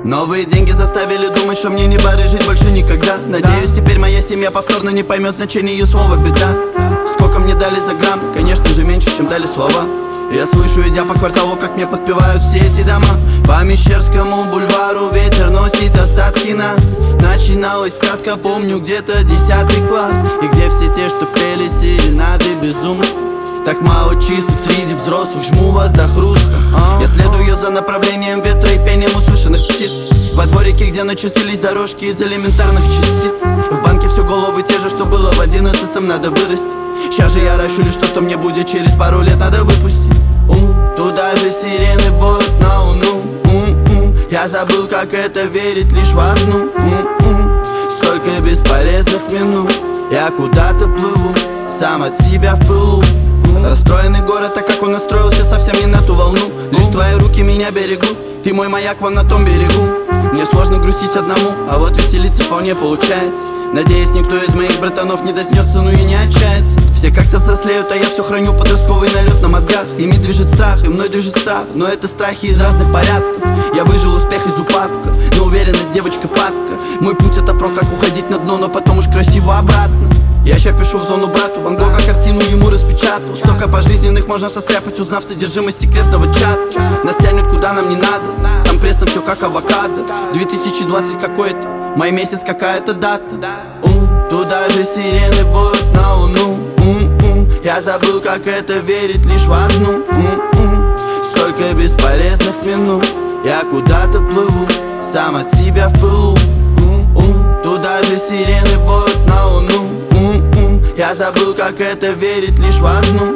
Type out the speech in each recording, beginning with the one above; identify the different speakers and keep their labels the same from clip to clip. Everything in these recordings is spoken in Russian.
Speaker 1: Новые деньги заставили думать, что мне не барыжить больше никогда. Надеюсь, теперь моя семья повторно не поймет значение ее слова беда. Сколько мне дали за грамм? Конечно же меньше, чем дали слова. Я слышу, идя по кварталу, как мне подпевают все эти дома. По Мещерскому бульвару ветер носит остатки нас. Начиналась сказка, помню, где-то 10 класс. И где все те, что пели серенады безумства. Так мало чистых среди взрослых, жму вас до хруста. Я следую за направлением ветра и пением услышанных птиц. Во дворике, где начертились дорожки из элементарных частиц. В банке все головы те же, что было в 11-м, надо вырасти. Сейчас же я ращу лишь то, что мне будет через пару лет надо выпустить. Туда же сирены воют на луну. Я забыл, как это верить лишь в одну. Столько бесполезных минут. Я куда-то плыву, сам от себя в пылу. Расстроенный город, так как он настроился совсем не на ту волну. Лишь твои руки меня берегут, ты мой маяк вон на том берегу. Мне сложно грустить одному, а вот веселиться вполне получается. Надеюсь, никто из моих братанов не доснется, ну и не отчается. Все как-то взрослеют, а я все храню подростковый налет на мозгах. Ими движет страх, и мной движет страх, но это страхи из разных порядков. Я выжил успех из упадка, но уверенность девочка падка. Мой путь это про как уходить на дно, но потом уж красиво обратно. Я ща пишу в зону брату, Ван Гога картину ему распечатал. Столько пожизненных можно состряпать, узнав содержимость секретного чата. Нас тянет куда нам не надо, там пресно все как авокадо. 2020 какой-то, май месяц какая-то дата. Туда же сирены воют на луну. Я забыл, как это верить лишь в одну. Столько бесполезных минут. Я куда-то плыву, сам от себя в пылу. Туда же сирены воют на луну. Я забыл, как это верить лишь в одну.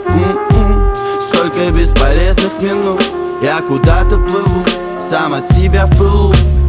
Speaker 1: Столько бесполезных минут. Я куда-то плыву, сам от себя в пылу.